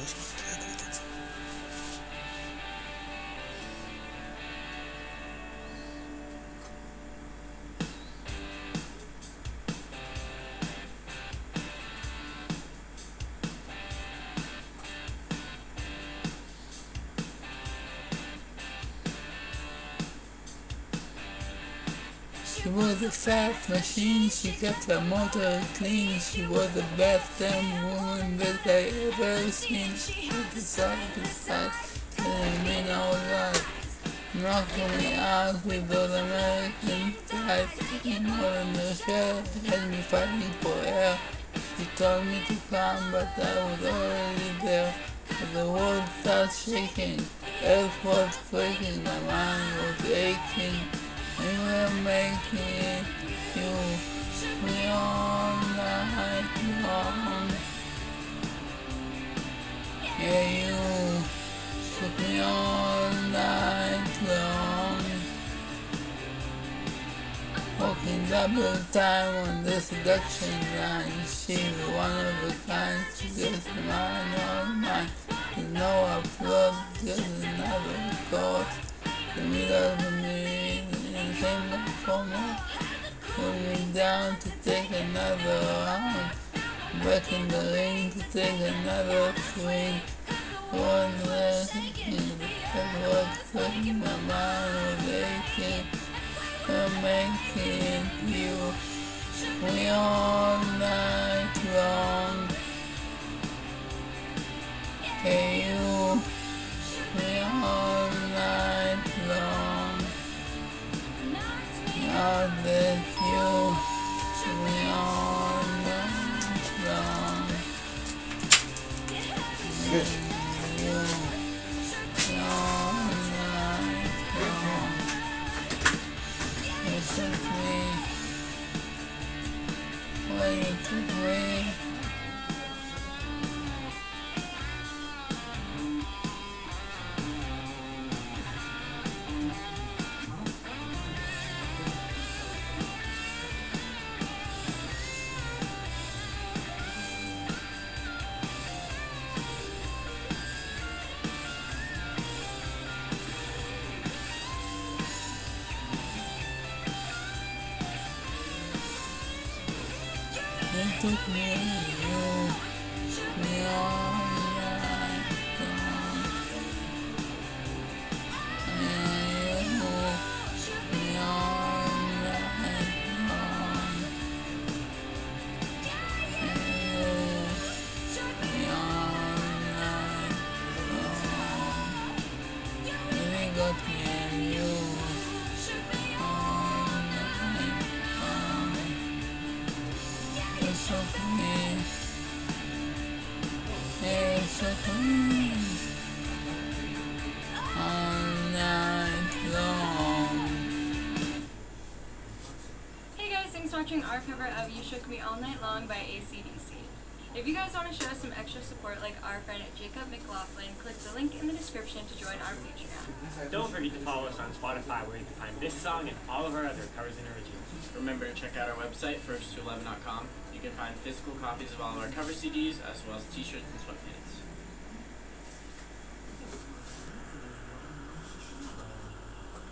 She was a fast machine, she kept her motor clean. She was the best damn woman that I ever seen. She had decided to fight, telling me no lie. Knocking me out with those American flies. More than the shell, had me fighting for air. She told me to come, but I was already there. But the world started shaking, earth was quaking, my mind was aching. We were making you me all night long. Yeah, you took me all night long. Walking double time on the seduction line. She's one of a kind, she's just mine, all mine. There's no upload, just another course. The middle of me in the same format. Put me down to take another round. Back in the ring to take another swing. One leg, that was cutting my mind was aching. I'm making you me all night long. Hey you, me all night long. Now that you, me all night long. Good. You, me all night long. You took me when you took me. You took me all night long. And you, me all night long. And you, me all night long. You got me and you all night long. You took me, you took me all night long. Hey guys, thanks for watching our cover of You Shook Me All Night Long by AC/DC. If you guys want to show us some extra support like our friend Jacob McLaughlin, click the link in the description to join our Patreon. Don't forget to follow us on Spotify where you can find this song and all of our other covers and originals. Remember to check out our website, first211.com. You can find physical copies of all of our cover CDs as well as t-shirts and sweatpants.